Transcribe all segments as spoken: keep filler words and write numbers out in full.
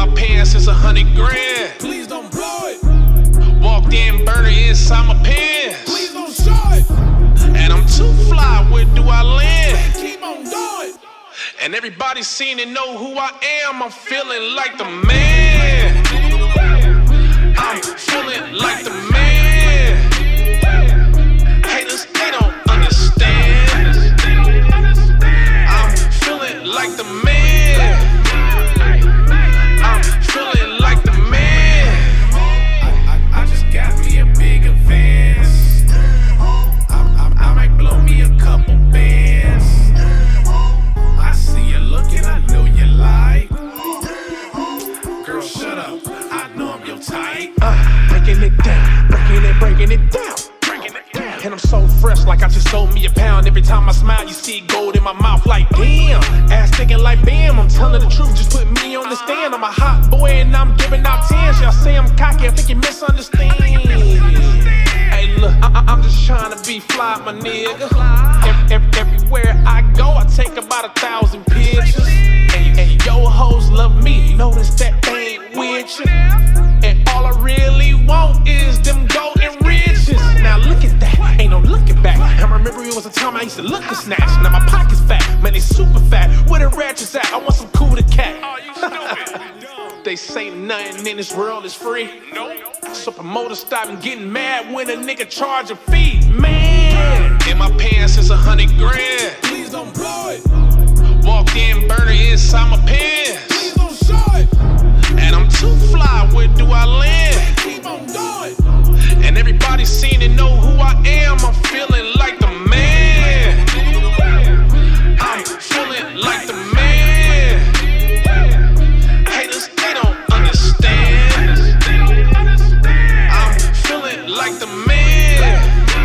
my pants is a hundred grand. Please don't blow it. Walked in, burner inside my pants. Please don't show it. And I'm too fly, where do I land? Keep on going. And everybody seen and know who I am. I'm feeling like the man. I'm feeling like the man. Haters, they don't understand. I'm feeling like the man. I'm feeling like the man. I, I, I just got me a big advance. I, I, I might blow me a couple bands. I see you looking, I know you like. Girl, shut up, I know I'm your type. Uh, breaking it down, breaking it, breaking it down. And I'm so fresh, like I just sold me a pound. Every time I smile, you see gold in my mouth, like damn. Ass thinking like bam, I'm telling the truth, just put me on the stand. I'm a hot boy and I'm giving out tens. Y'all say I'm cocky, I think you misunderstand. Hey look, I- I- I'm just trying to be fly, my nigga. Ev- ev- everywhere I go, I take about a thousand pictures. And, and yo hoes love me, notice that they ain't with you. And all I really want is them golden riches. Now look at that, ain't no looking back. I remember it was a time I used to look a snatch. Now my pocket's fat, man, they super fat. Where the ratchets at? I want some cool to cat. They say nothing in this world is free. So promoters stop and getting mad when a nigga charge a fee. Man, in my pants is a hundred grand. Please don't blow it. Walked in, burner inside my pants. Please don't show it. And I'm too fly, where do I land? Keep on going. And everybody seen and know who I am. I'm feeling like the man. I'm feeling like the man. Haters, they don't understand. I'm feeling like the man.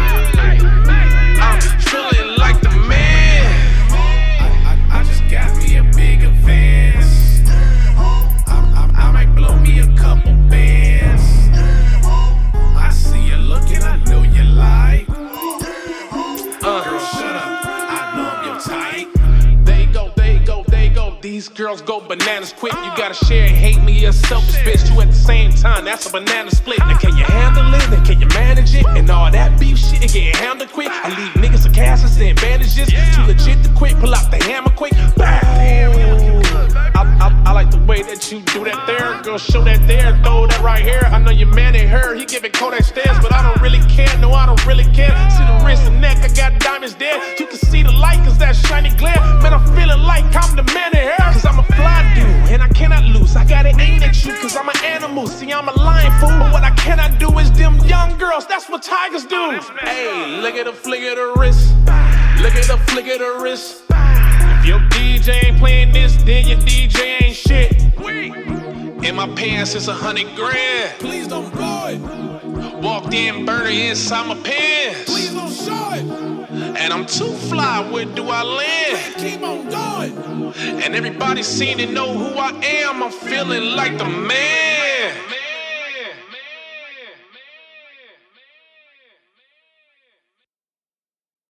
I'm feeling like the man. I, I, I just got me a big advance. I, I, I might blow me a couple bands. I see you looking, I know you like. Uh, Girl, shut up, I know I'm your type. They go, they go, they go. These girls go bananas quick. You gotta share and hate me, a selfish bitch. Two at the same time, that's a banana split. Now can you handle it? Then can you manage it? And all that beef shit, it get handled quick. I leave niggas with casts and bandages. Too legit to quit, pull out the hammer quick. Bam! I, I, I like the way that you do that there. Girl, show that there, throw that right here. I know your man ain't her, he giving Kodak stares, but I don't really care, no, I don't really care. See the wrist and neck, I got diamonds there. You can see the light, cause that shiny glare. Man, I'm feeling like I'm the man in here, cause I'm a fly dude, and I cannot lose. I gotta aim at you, cause I'm an animal. See, I'm a lion fool, but what I cannot do is them young girls, that's what tigers do. Hey, look at the flick of the wrist. Look at the flick of the wrist. If your D J ain't playing this, then your D J ain't shit. In my pants is a hundred grand. Please don't blow it. Walked in, burner inside my pants. Please don't show it. And I'm too fly, where do I land? Keep on going. And everybody seen and know who I am. I'm feeling like the man.